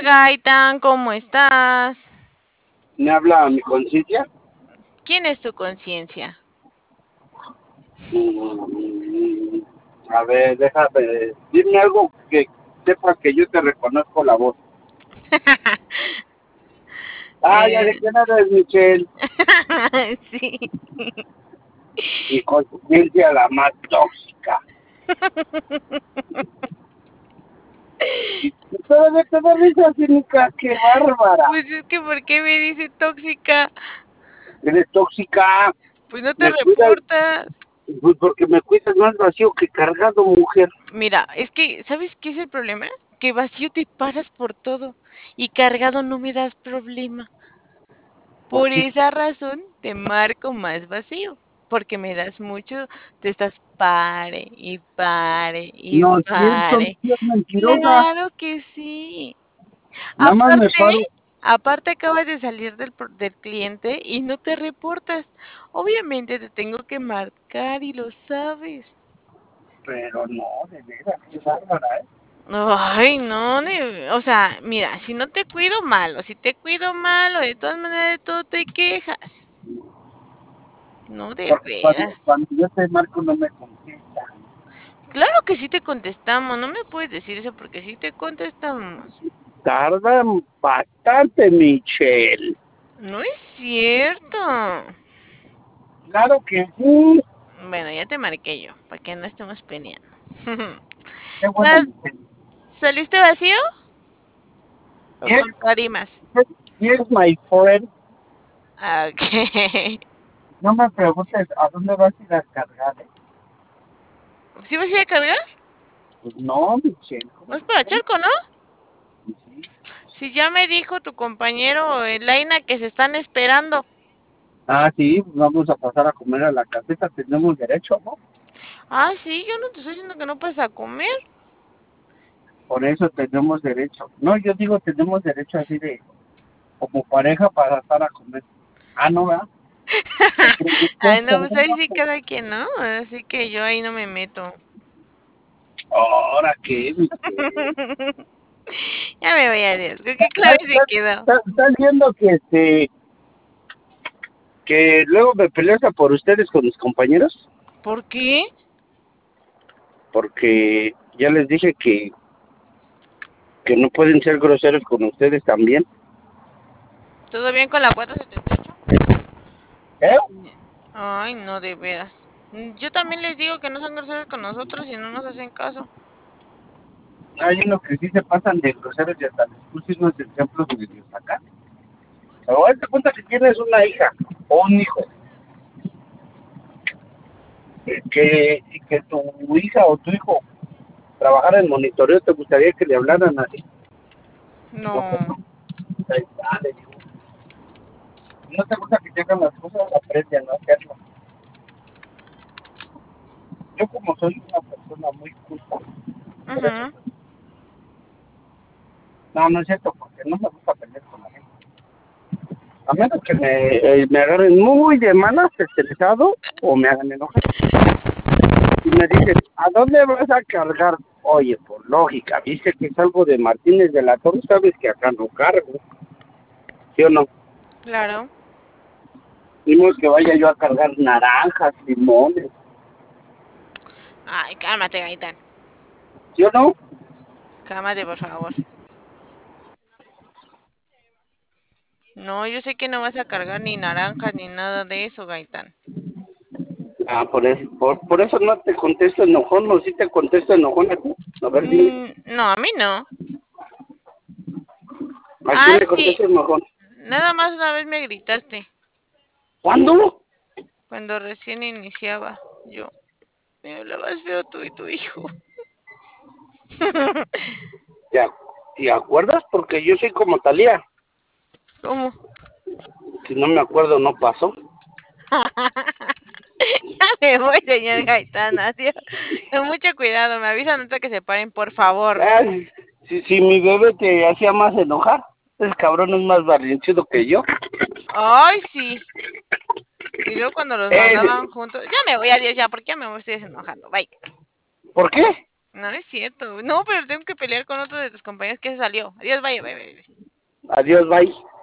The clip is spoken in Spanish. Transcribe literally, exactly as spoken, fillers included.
Gaitán, ¿cómo estás? ¿Me habla mi conciencia? ¿Quién es tu conciencia? Mm, a ver, déjame, dime algo que sepas que yo te reconozco la voz. Ah, ya de Eh, quién eres, Michelle. sí. Mi conciencia la más tóxica. Y todavía te da risa, cínica, qué bárbara. Pues es que, ¿por qué me dice tóxica? Eres tóxica, Pues no te me cuidas, reportas. pues porque me cuidas más vacío que cargado, mujer. Mira, es que, ¿sabes qué es el problema? Que vacío te paras por todo y cargado no me das problema. ¿Por Por qué? esa razón te marco más vacío, porque me das mucho, te estás pare y pare y No es cierto, pare. es mentirosa. Claro que sí. Nada más me Aparte, paro, aparte acabas de salir del, pro- del cliente y no te reportas. Obviamente te tengo que marcar y lo sabes. pero no, de veras, qué bárbara, ¿eh? Ay, no, de- o sea, mira, si no te cuido malo, si te cuido malo, de todas maneras de todo te quejas. No, de Porque cuando, veras. cuando yo te marco no me contesta. Claro que sí te contestamos, no me puedes decir eso porque sí te contestamos. Tardan bastante, Michelle. No es cierto. Claro que sí. Bueno, ya te marqué yo, para que no estemos peleando. Qué bueno, ¿Sal- Michelle. ¿Saliste vacío o Yes, con tarimas? yes, yes, my friend. Ah, ok. No me preguntes a dónde vas a ir a cargar, ¿eh? ¿Sí vas a ir a cargar? Pues no, Michelle, ¿cómo Vas para crees? Chalco, ¿no? Pues sí. Si ya me dijo tu compañero Elaina que se están esperando. Ah, sí, vamos a pasar a comer a la caseta, tenemos derecho, ¿no? Ah, sí, yo no te estoy diciendo que no puedes a comer. Por eso tenemos derecho. No, yo digo tenemos derecho así de, como pareja para estar a comer. Ah, no, ¿verdad? Entre Ay, después no, pues ahí tenemos sí que... cada quien, ¿no? Así que yo ahí no me meto. Ahora qué, Michelle. Ya me voy a Dios. Creo que ¿Estás, clave se quedó. estás- estás viendo que este que luego me peleo hasta por ustedes con mis compañeros? ¿Por qué? Porque ya les dije que, que no pueden ser groseros con ustedes también. ¿Todo bien con la cuatro setenta y ocho? ¿Eh? Ay, no, de veras. Mm, Yo también les digo que no son groseros con nosotros y no nos hacen caso. Hay unos que sí se pasan de groseros y hasta les puse unos ejemplos de Dios acá. Pero hazte cuenta que tienes una hija o un hijo, que, que, que tu hija o tu hijo trabajara en monitoreo, ¿te gustaría que le hablaran así? No, pues No, no. Ahí está, le digo. No te gusta que te hagan las cosas, aprende a no hacerlo. Yo como soy una persona muy culta, por eso. ajá. No, no es cierto, porque no me gusta pelear con la gente. A menos que me, eh, me agarren muy de malas, estresado, o me hagan enojar. Y me dicen, ¿a dónde vas a cargar? Oye, por lógica, viste que salgo de Martínez de la Torre, sabes que acá no cargo, ¿sí o no? Claro. Ni modo que vaya yo a cargar naranjas, limones, Ay, cálmate, Gaitán. ¿sí o no? Cálmate, por favor. No, yo sé que no vas a cargar ni naranjas ni nada de eso, Gaitán. Ah, por eso, por, por eso no te contesto enojón, o sí te contesto enojón a ti. A ver, dime, Mm, no, a mí no. ¿a quién Ah, le sí. contesto enojón? Nada más una vez me gritaste ¿Cuándo? cuando recién iniciaba. Yo, me hablabas feo tú y tu hijo. ¿Te, ac- te acuerdas? Porque yo soy como Talía. ¿Cómo? Si no me acuerdo, no pasó. Ya me voy, señor Gaitán. Adiós. Con mucho cuidado, me avisan antes de que se paren, por favor. Ay, si, si mi bebé te hacía más enojar, el cabrón es más barrinchudo que yo. Ay, sí. Y luego cuando los Eh, mandaban juntos. Ya me voy, adiós, ya, porque ya me estoy desenojando. Bye. ¿Por qué? No es cierto. No, pero tengo que pelear con otro de tus compañeros que se salió. Adiós, vaya, vaya, vaya. Adiós, bye.